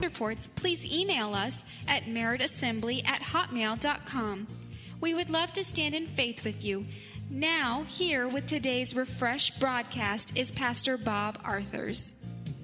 reports, please email us at meritassembly@hotmail.com. We would love to stand in faith with you. Now, here with today's Refresh broadcast is Pastor Bob Arthurs.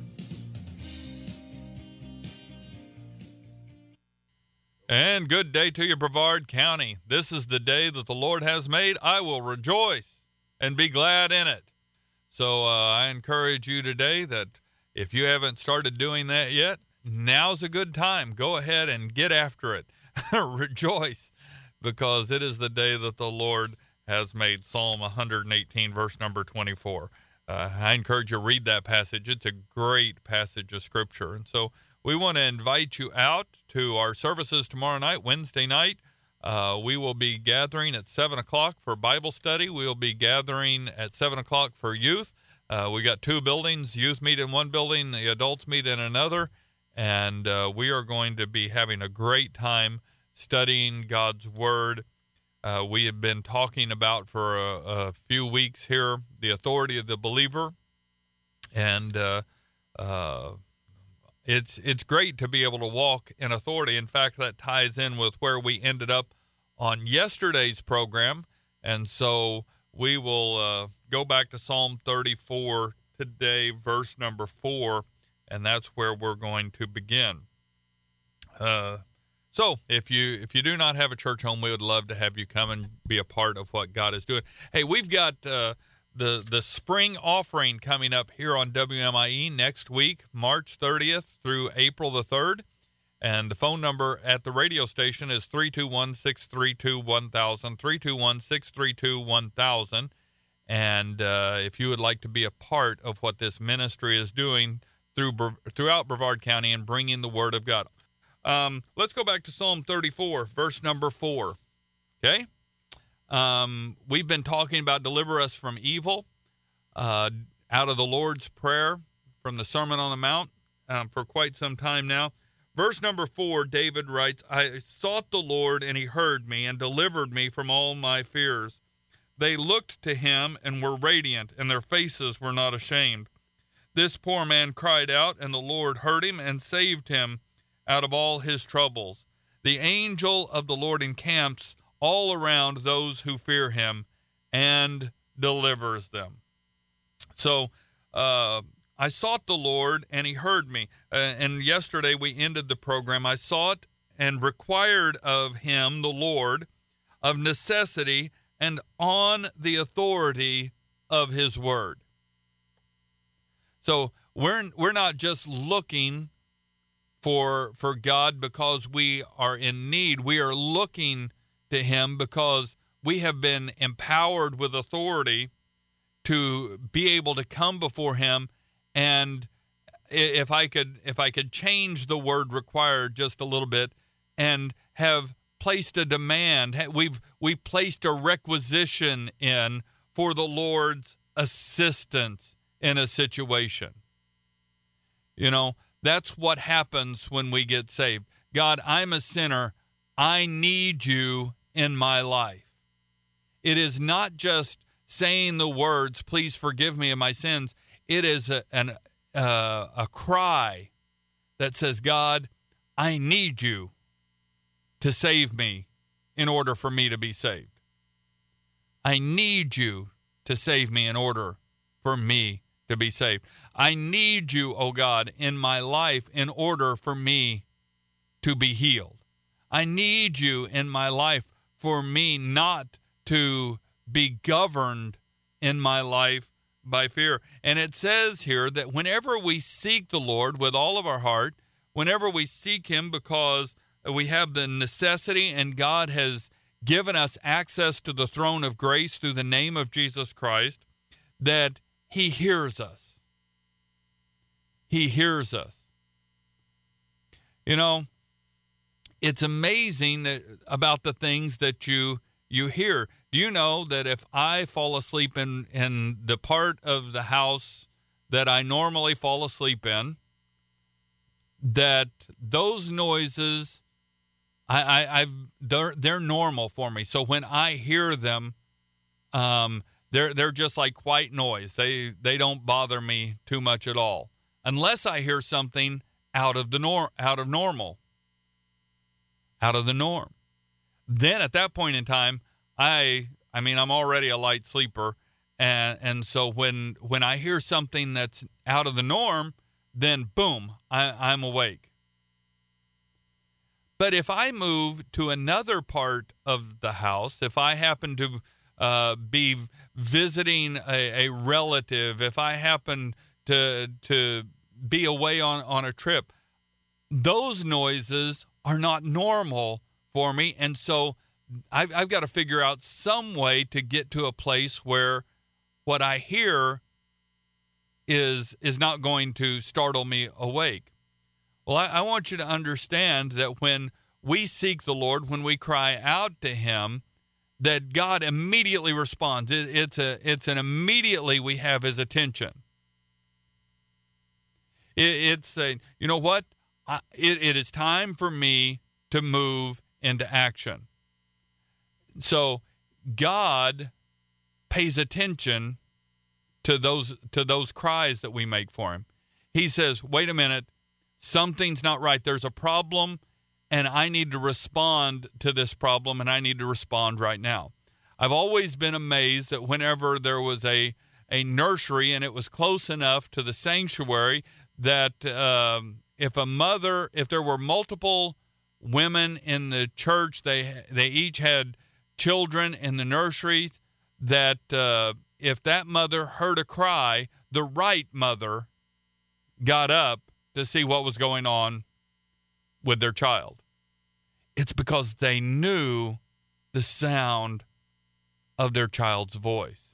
And good day to you, Brevard County. This is the day that the Lord has made. I will rejoice and be glad in it. So I encourage you today that if you haven't started doing that yet, now's a good time. Go ahead and get after it. Rejoice, because it is the day that the Lord has made. Psalm 118, verse number 24. I encourage you to read that passage. It's a great passage of Scripture. And so we want to invite you out to our services tomorrow night, Wednesday night. We will be gathering at 7 o'clock for Bible study. We will be gathering at 7 o'clock for youth. We got two buildings. Youth meet in one building, the adults meet in another. And we are going to be having a great time studying God's Word. We have been talking about for a few weeks here the authority of the believer. And it's great to be able to walk in authority. In fact, that ties in with where we ended up on yesterday's program. And so we will go back to Psalm 34 today, verse number 4. And that's where we're going to begin. So if you do not have a church home, we would love to have you come and be a part of what God is doing. Hey, we've got the spring offering coming up here on WMIE next week, March 30th through April the 3rd. And the phone number at the radio station is 321-632-1000, 321-632-1000. And if you would like to be a part of what this ministry is doing throughout Brevard County and bringing the Word of God. Let's go back to Psalm 34, verse number 4. Okay? We've been talking about deliver us from evil out of the Lord's Prayer from the Sermon on the Mount for quite some time now. Verse number 4, David writes, I sought the Lord, and he heard me and delivered me from all my fears. They looked to him and were radiant, and their faces were not ashamed. This poor man cried out, and the Lord heard him and saved him out of all his troubles. The angel of the Lord encamps all around those who fear him and delivers them. So I sought the Lord, and he heard me. And yesterday we ended the program. I sought and required of him, the Lord, of necessity and on the authority of his word. So we're not just looking for God because we are in need. We are looking to him because we have been empowered with authority to be able to come before him. And if I could change the word required just a little bit and have placed a demand, we've placed a requisition in for the Lord's assistance in a situation. You know, that's what happens when we get saved. God, I'm a sinner. I need you in my life. It is not just saying the words, please forgive me of my sins. It is a cry that says, God, I need you to save me in order for me to be saved. I need you to save me in order for me to be saved. I need you, oh God, in my life in order for me to be healed. I need you in my life for me not to be governed in my life by fear. And it says here that whenever we seek the Lord with all of our heart, whenever we seek him because we have the necessity and God has given us access to the throne of grace through the name of Jesus Christ, that he hears us. He hears us. You know, it's amazing about the things that you hear. Do you know that if I fall asleep in the part of the house that I normally fall asleep in, that those noises, they're normal for me. So when I hear them, they're just like white noise. They don't bother me too much at all, unless I hear something out of the norm, out of the norm. Then at that point in time, I'm already a light sleeper, and so when I hear something that's out of the norm, then boom, I'm awake. But if I move to another part of the house, if I happen to be visiting a relative, if I happen to be away on a trip, those noises are not normal for me. And so I've got to figure out some way to get to a place where what I hear is not going to startle me awake. Well, I want you to understand that when we seek the Lord, when we cry out to him, that God immediately responds. It's an immediately we have his attention. It's saying, you know what? It is time for me to move into action. So God pays attention to those cries that we make for him. He says, wait a minute, something's not right. There's a problem, and I need to respond to this problem, and I need to respond right now. I've always been amazed that whenever there was a nursery and it was close enough to the sanctuary that if there were multiple women in the church, they each had children in the nurseries, that if that mother heard a cry, the right mother got up to see what was going on with their child. It's because they knew the sound of their child's voice.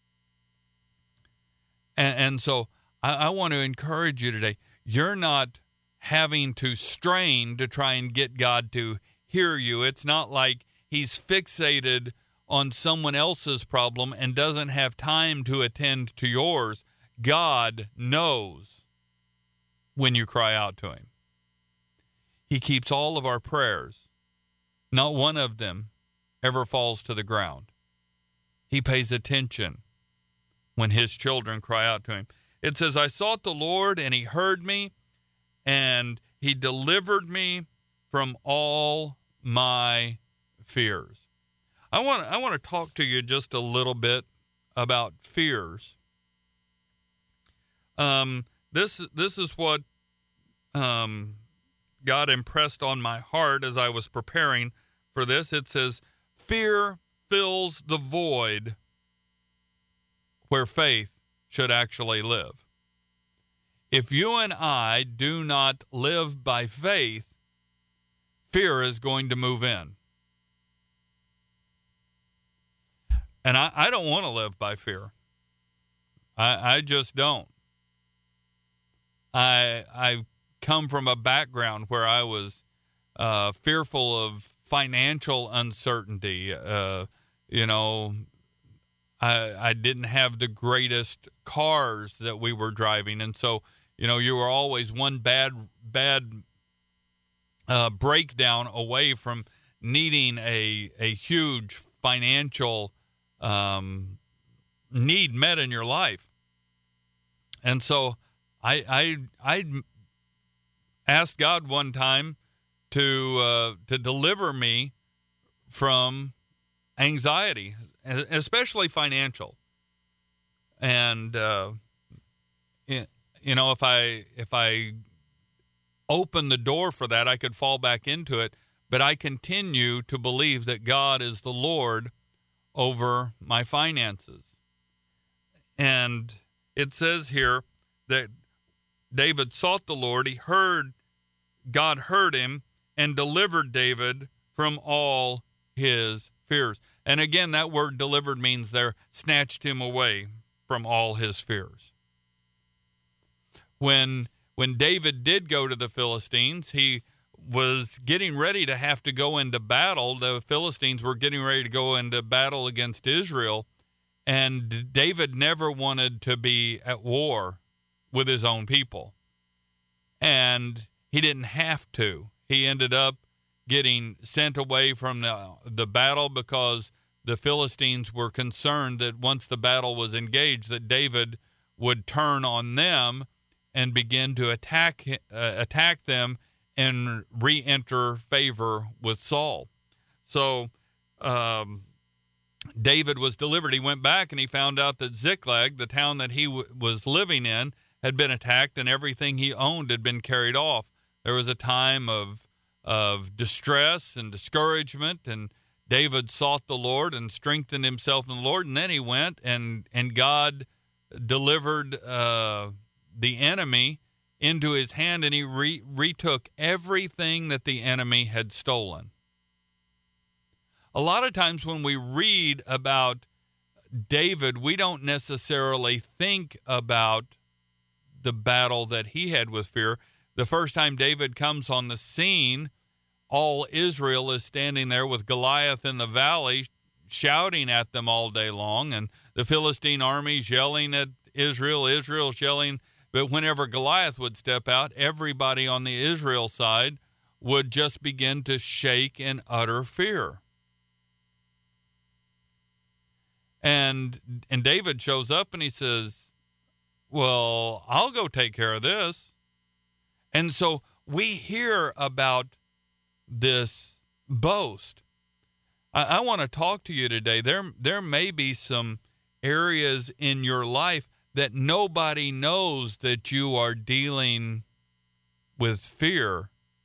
And so I want to encourage you today. You're not having to strain to try and get God to hear you. It's not like he's fixated on someone else's problem and doesn't have time to attend to yours. God knows when you cry out to him. He keeps all of our prayers. Not one of them ever falls to the ground. He pays attention when his children cry out to him. It says, I sought the Lord, and he heard me, and he delivered me from all my fears. I want to talk to you just a little bit about fears. This is what God impressed on my heart as I was preparing for this. It says, fear fills the void where faith should actually live. If you and I do not live by faith, fear is going to move in. And I don't want to live by fear. I just don't. I come from a background where I was fearful of financial uncertainty. I didn't have the greatest cars that we were driving. And so, you were always one bad breakdown away from needing a huge financial need met in your life. And so I asked God one time to deliver me from anxiety, especially financial. And if I open the door for that, I could fall back into it. But I continue to believe that God is the Lord over my finances. And it says here that David sought the Lord. God heard him and delivered David from all his fears. And again, that word delivered means there snatched him away from all his fears. When David did go to the Philistines, he was getting ready to have to go into battle. The Philistines were getting ready to go into battle against Israel, and David never wanted to be at war with his own people. And he didn't have to. He ended up getting sent away from the battle because the Philistines were concerned that once the battle was engaged, that David would turn on them and begin to attack them and re-enter favor with Saul. So David was delivered. He went back and he found out that Ziklag, the town that he was living in, had been attacked and everything he owned had been carried off. There was a time of distress and discouragement, and David sought the Lord and strengthened himself in the Lord, and then he went and God delivered the enemy into his hand, and he retook everything that the enemy had stolen. A lot of times when we read about David, we don't necessarily think about the battle that he had with fear. The first time David comes on the scene, all Israel is standing there with Goliath in the valley, shouting at them all day long, and the Philistine armies yelling at Israel's yelling. But whenever Goliath would step out, everybody on the Israel side would just begin to shake in utter fear. And David shows up and he says, well, I'll go take care of this. And so we hear about this boast. I want to talk to you today. There may be some areas in your life that nobody knows that you are dealing with fear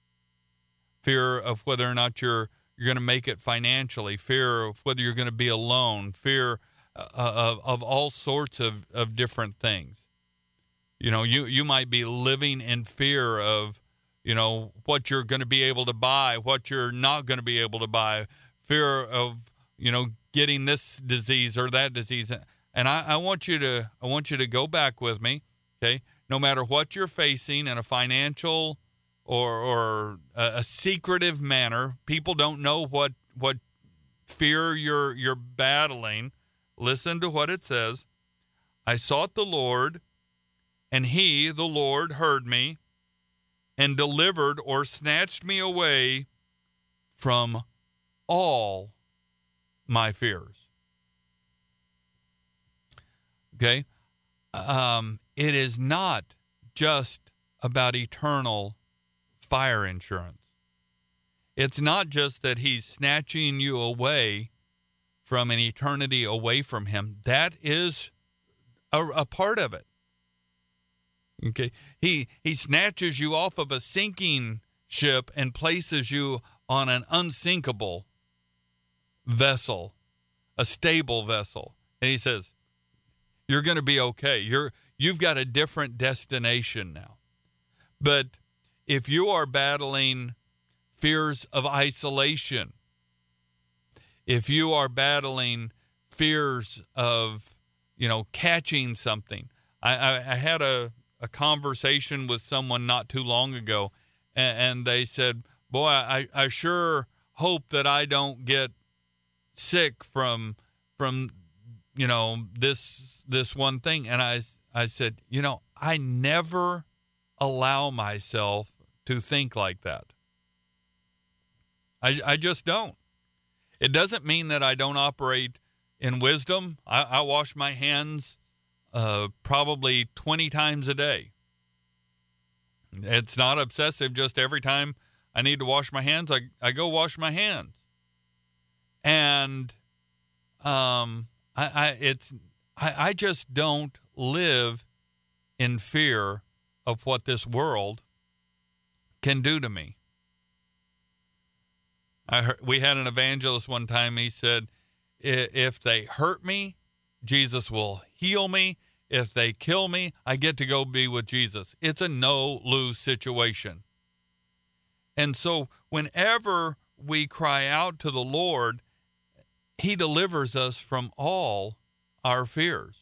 of whether or not you're going to make it financially, fear of whether you're going to be alone, fear of all sorts of different things. You know, you might be living in fear of, you know, what you're going to be able to buy, what you're not going to be able to buy, fear of, you know, getting this disease or that disease. And I want you to go back with me, okay? No matter what you're facing in a financial or a secretive manner, people don't know what fear you're battling. Listen to what it says. I sought the Lord, and he, the Lord, heard me and delivered or snatched me away from all my fears. Okay? It is not just about eternal fire insurance. It's not just that he's snatching you away from an eternity away from him. That is a part of it. Okay, he snatches you off of a sinking ship and places you on an unsinkable vessel, a stable vessel. And he says, you're going to be okay. You've got a different destination now. But if you are battling fears of isolation, if you are battling fears of, you know, catching something, I had a conversation with someone not too long ago, and they said, boy, I sure hope that I don't get sick from you know, this one thing. And I said, you know, I never allow myself to think like that. I just don't. It doesn't mean that I don't operate in wisdom. I wash my hands probably 20 times a day. It's not obsessive. Just every time I need to wash my hands, I go wash my hands. And I just don't live in fear of what this world can do to me. We had an evangelist one time. He said, if they hurt me, Jesus will heal me. If they kill me, I get to go be with Jesus. It's a no-lose situation. And so whenever we cry out to the Lord, he delivers us from all our fears.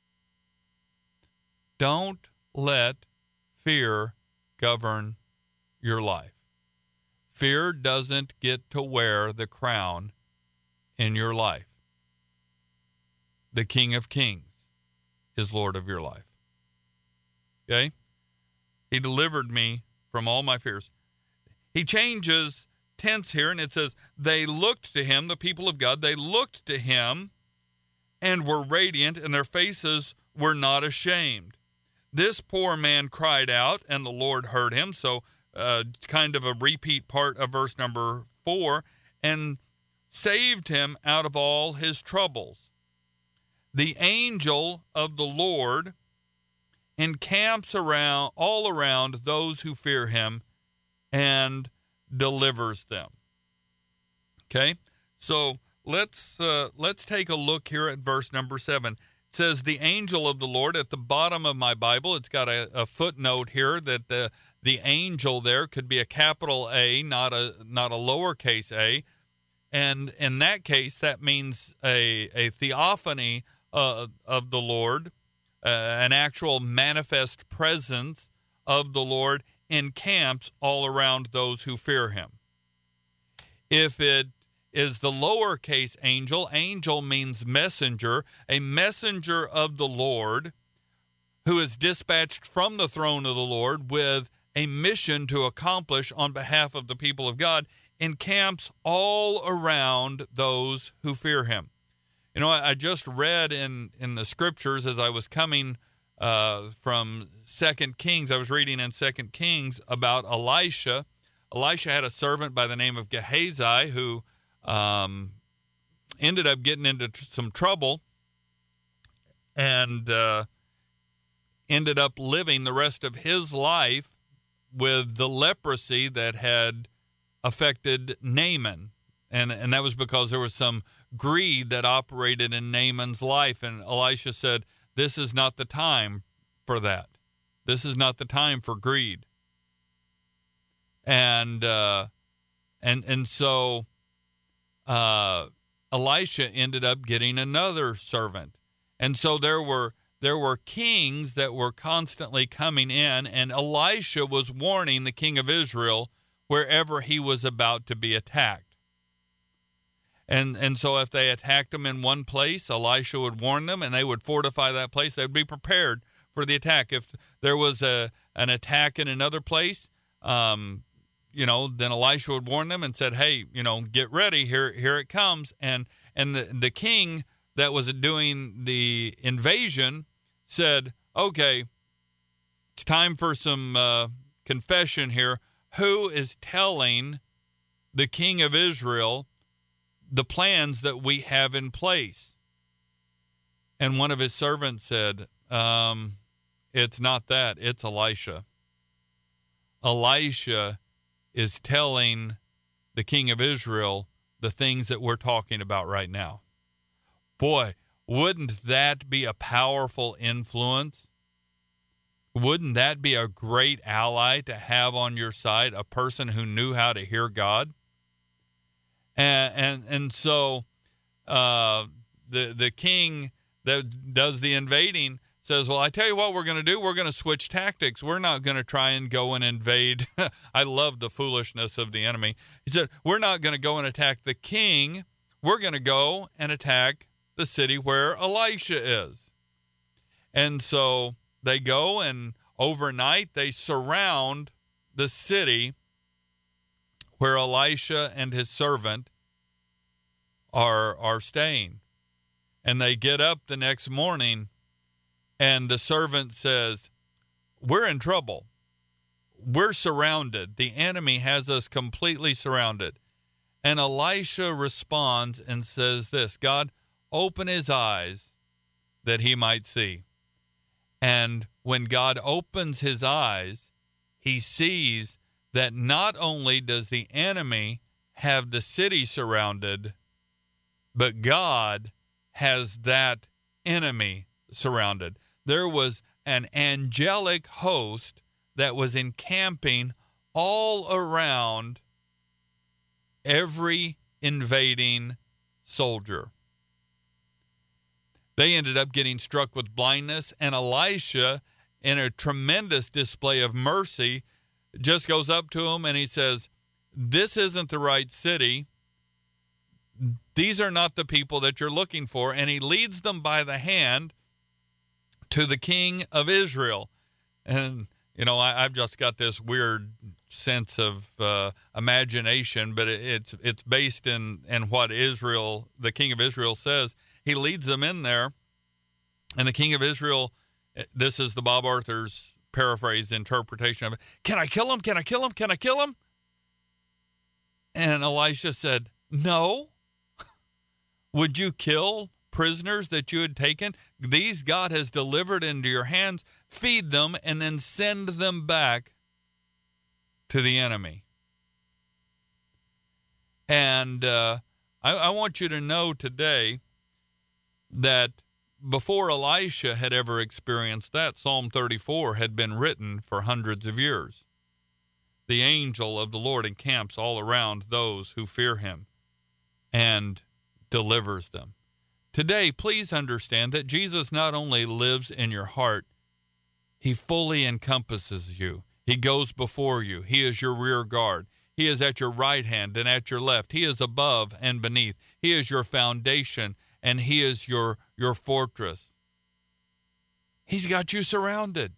Don't let fear govern your life. Fear doesn't get to wear the crown in your life. The King of Kings is Lord of your life. Okay? He delivered me from all my fears. He changes tense here, and it says, they looked to him, the people of God, they looked to him and were radiant, and their faces were not ashamed. This poor man cried out, and the Lord heard him. So kind of a repeat part of verse number 4, and saved him out of all his troubles. The angel of the Lord encamps all around those who fear him and delivers them. Okay, so let's take a look here at verse number 7. It says, the angel of the Lord. At the bottom of my Bible, it's got a footnote here that the angel there could be a capital A, not a lowercase a. And in that case, that means a theophany of the Lord, an actual manifest presence of the Lord encamps all around those who fear him. If it is the lowercase angel, angel means messenger, a messenger of the Lord who is dispatched from the throne of the Lord with a mission to accomplish on behalf of the people of God, encamps all around those who fear him. You know, I just read in the scriptures as I was coming from 2 Kings. I was reading in 2 Kings about Elisha. Elisha had a servant by the name of Gehazi who ended up getting into some trouble and ended up living the rest of his life with the leprosy that had affected Naaman. And that was because there was some greed that operated in Naaman's life. And Elisha said, this is not the time for that. This is not the time for greed. And so Elisha ended up getting another servant. And so there were kings that were constantly coming in, and Elisha was warning the king of Israel wherever he was about to be attacked. And so if they attacked him in one place, Elisha would warn them, and they would fortify that place. They would be prepared for the attack. If there was an attack in another place, then Elisha would warn them and said, hey, get ready, here it comes. And the king that was doing the invasion said, okay, it's time for some confession here. Who is telling the king of Israel the plans that we have in place? And one of his servants said, it's not that, it's Elisha. Elisha is telling the king of Israel the things that we're talking about right now. Boy, wouldn't that be a powerful influence? Wouldn't that be a great ally to have on your side, a person who knew how to hear God? And so the king that does the invading says, well, I tell you what we're going to do. We're going to switch tactics. We're not going to try and go and invade. I love the foolishness of the enemy. He said, we're not going to go and attack the king. We're going to go and attack the city where Elisha is. And so they go, and overnight they surround the city where Elisha and his servant are staying. And they get up the next morning, and the servant says, we're in trouble. We're surrounded. The enemy has us completely surrounded. And Elisha responds and says this, God, open his eyes that he might see. And when God opens his eyes, he sees that not only does the enemy have the city surrounded, but God has that enemy surrounded. There was an angelic host that was encamping all around every invading soldier. They ended up getting struck with blindness, and Elisha, in a tremendous display of mercy, just goes up to him and he says, this isn't the right city. These are not the people that you're looking for. And he leads them by the hand to the king of Israel. And, I've just got this weird sense of imagination, but it's based in what Israel, the king of Israel says. He leads them in there, and the king of Israel This is the Bob Arthur's paraphrased interpretation of it. Can I kill him? Can I kill him? Can I kill him? And Elisha said, no. Would you kill prisoners that you had taken? These God has delivered into your hands. Feed them and then send them back to the enemy. And I want you to know today that before Elisha had ever experienced that, Psalm 34 had been written for hundreds of years. The angel of the Lord encamps all around those who fear him and delivers them. Today, please understand that Jesus not only lives in your heart, he fully encompasses you. He goes before you. He is your rear guard. He is at your right hand and at your left. He is above and beneath. He is your foundation, and he is your fortress. He's got you surrounded.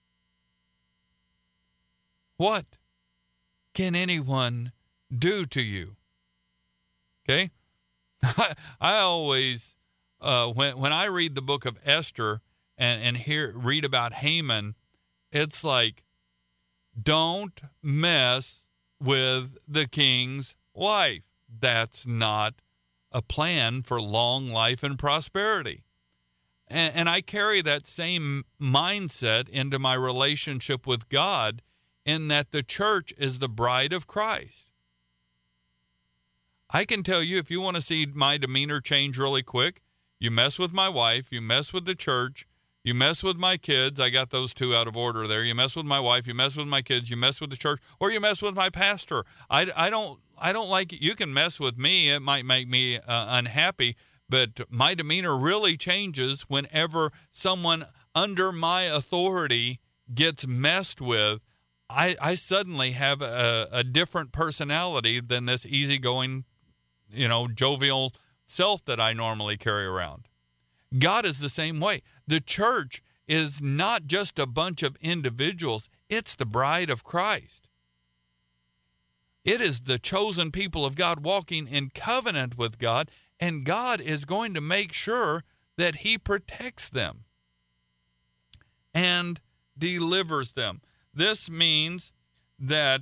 What can anyone do to you? Okay? I always, when I read the book of Esther and read about Haman, it's like, don't mess with the king's wife. That's not a plan for long life and prosperity. And I carry that same mindset into my relationship with God, in that the church is the bride of Christ. I can tell you, if you want to see my demeanor change really quick, you mess with my wife, you mess with the church, you mess with my kids. I got those two out of order there. You mess with my wife, you mess with my kids, you mess with the church, or you mess with my pastor. I don't like it. You can mess with me. It might make me unhappy, but my demeanor really changes whenever someone under my authority gets messed with. I suddenly have a different personality than this easygoing, jovial self that I normally carry around. God is the same way. The church is not just a bunch of individuals. It's the bride of Christ. It is the chosen people of God walking in covenant with God, and God is going to make sure that he protects them and delivers them. This means that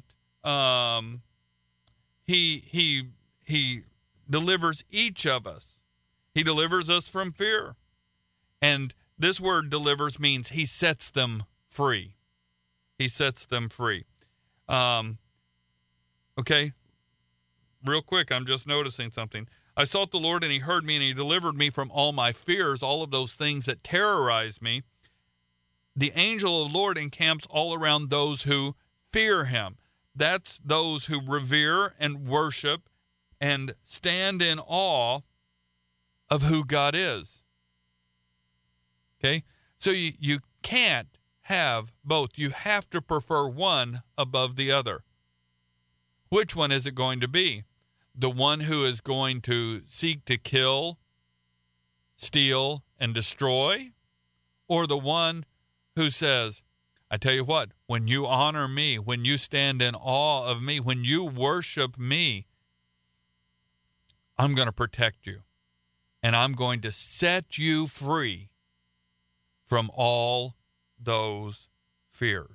he delivers each of us. He delivers us from fear. And this word delivers means he sets them free. He sets them free. Okay, real quick, I'm just noticing something. I sought the Lord, and he heard me, and he delivered me from all my fears, all of those things that terrorize me. The angel of the Lord encamps all around those who fear him. That's those who revere and worship and stand in awe of who God is. Okay? So you can't have both. You have to prefer one above the other. Which one is it going to be? The one who is going to seek to kill, steal, and destroy? Or the one who says, I tell you what, when you honor me, when you stand in awe of me, when you worship me, I'm going to protect you. And I'm going to set you free from all those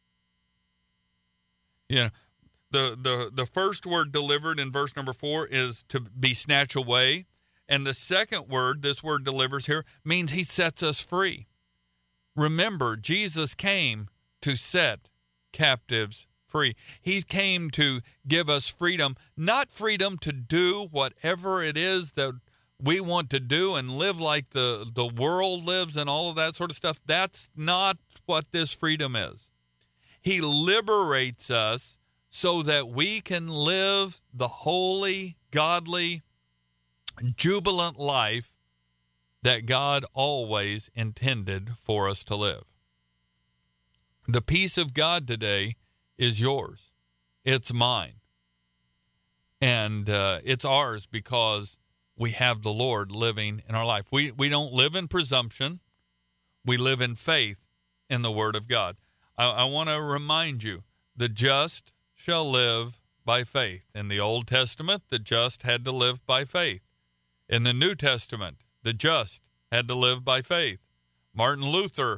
fears. The first word delivered in verse number 4 is to be snatched away. And the second word, this word delivers here, means he sets us free. Remember, Jesus came to set captives free. He came to give us freedom, not freedom to do whatever it is that we want to do and live like the world lives and all of that sort of stuff. That's not what this freedom is. He liberates us so that we can live the holy, godly, jubilant life that God always intended for us to live. The peace of God today is yours. It's mine. And it's ours because we have the Lord living in our life. We don't live in presumption. We live in faith in the Word of God. I want to remind you, the just shall live by faith. In the Old Testament, the just had to live by faith. In the New Testament, the just had to live by faith. Martin Luther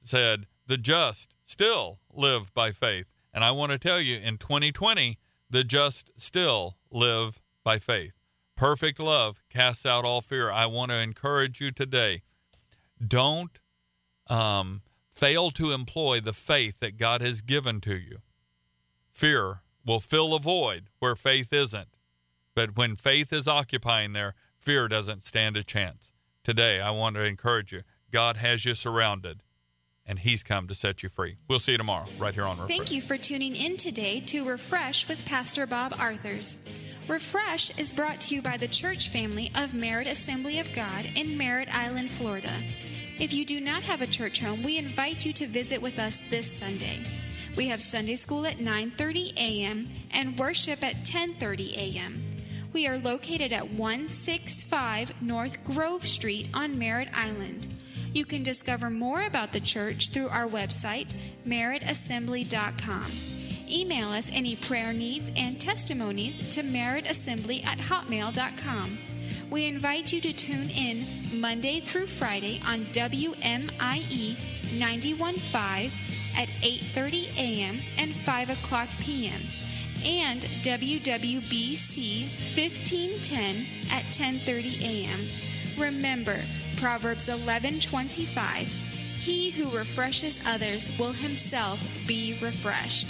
said, the just still live by faith. And I want to tell you, in 2020, the just still live by faith. Perfect love casts out all fear. I want to encourage you today. Don't fail to employ the faith that God has given to you. Fear will fill a void where faith isn't. But when faith is occupying there, fear doesn't stand a chance. Today, I want to encourage you. God has you surrounded, and he's come to set you free. We'll see you tomorrow right here on Refresh. Thank you for tuning in today to Refresh with Pastor Bob Arthurs. Refresh is brought to you by the church family of Merritt Assembly of God in Merritt Island, Florida. If you do not have a church home, we invite you to visit with us this Sunday. We have Sunday school at 9:30 a.m. and worship at 10:30 a.m. We are located at 165 North Grove Street on Merritt Island. You can discover more about the church through our website, merrittassembly.com. Email us any prayer needs and testimonies to merrittassembly@hotmail.com. We invite you to tune in Monday through Friday on WMIE 91.5 at 8:30 a.m. and 5 o'clock p.m. and WWBC 1510 at 10:30 a.m. Remember, Proverbs 11:25, he who refreshes others will himself be refreshed.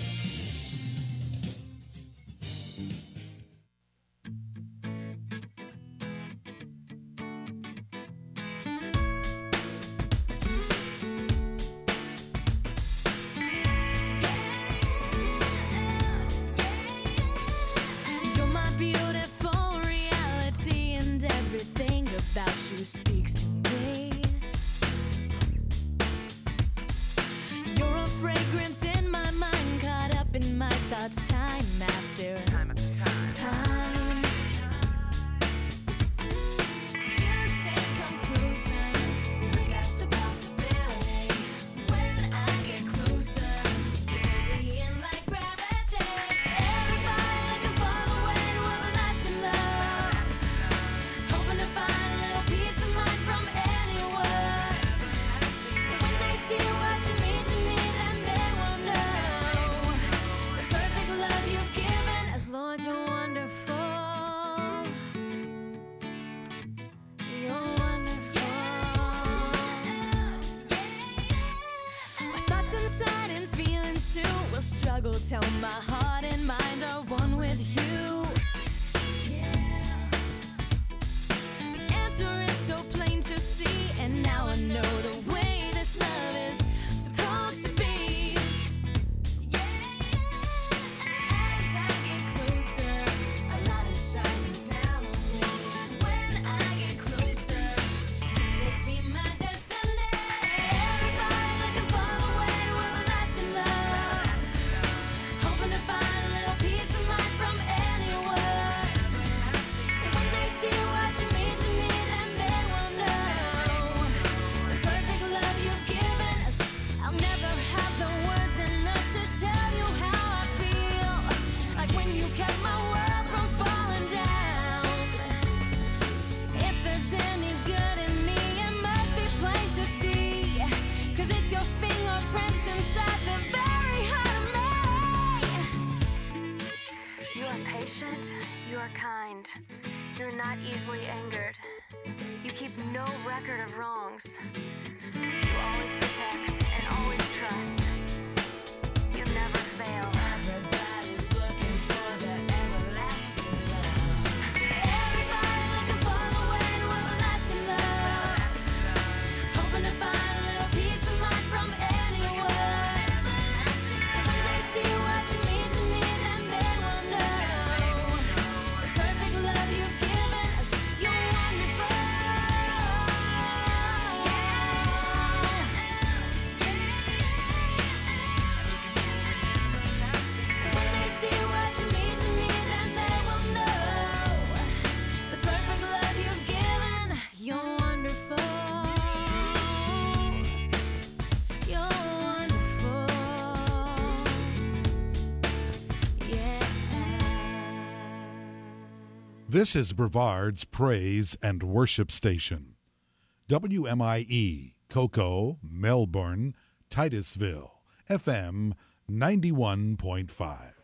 You're my beautiful reality, and everything about you speaks to me. You're a fragrance in my mind, caught up in my thoughts time after time. You say come closer, look at the possibility. When I get closer, you're like gravity. Everybody looking for the way to everlasting love, hoping to find a little peace of mind from anyone. When they see what you mean to me, then they will know the perfect love you've given. Lord, you're wonderful. You're wonderful. My thoughts inside and feelings too will struggle till my heart and mind are one with you. The answer is so plain to see, and now I know the way this love is supposed to be. As I get closer, a light is shining down on me. When I get closer, let's be my destiny. Everybody looking for the way to everlasting love, hoping to find a little peace of mind from anyone. When they see what you mean to me, then they will know the perfect love you've given. I'll never have the words enough to tell you how I feel, like when you kept my world from falling down. If there's any good in me, it must be plain to see, 'cause it's your fingerprints inside the very heart of me. You are patient, you are kind, you're not easily angered, you keep no record of wrongs, you always protect and always trust, you never fail. Everybody's looking for the everlasting love. Everybody looking for the way to everlasting love, hoping to find a little peace of mind from anyone. When they see what you mean to me, then they will know the perfect love you've given. You're wonderful. When they see what you mean to me, then they will know the perfect love you've given. You're wonderful. You're wonderful. Yeah. This is Brevard's Praise and Worship Station, WMIE Cocoa, Melbourne, Titusville, FM 91.5.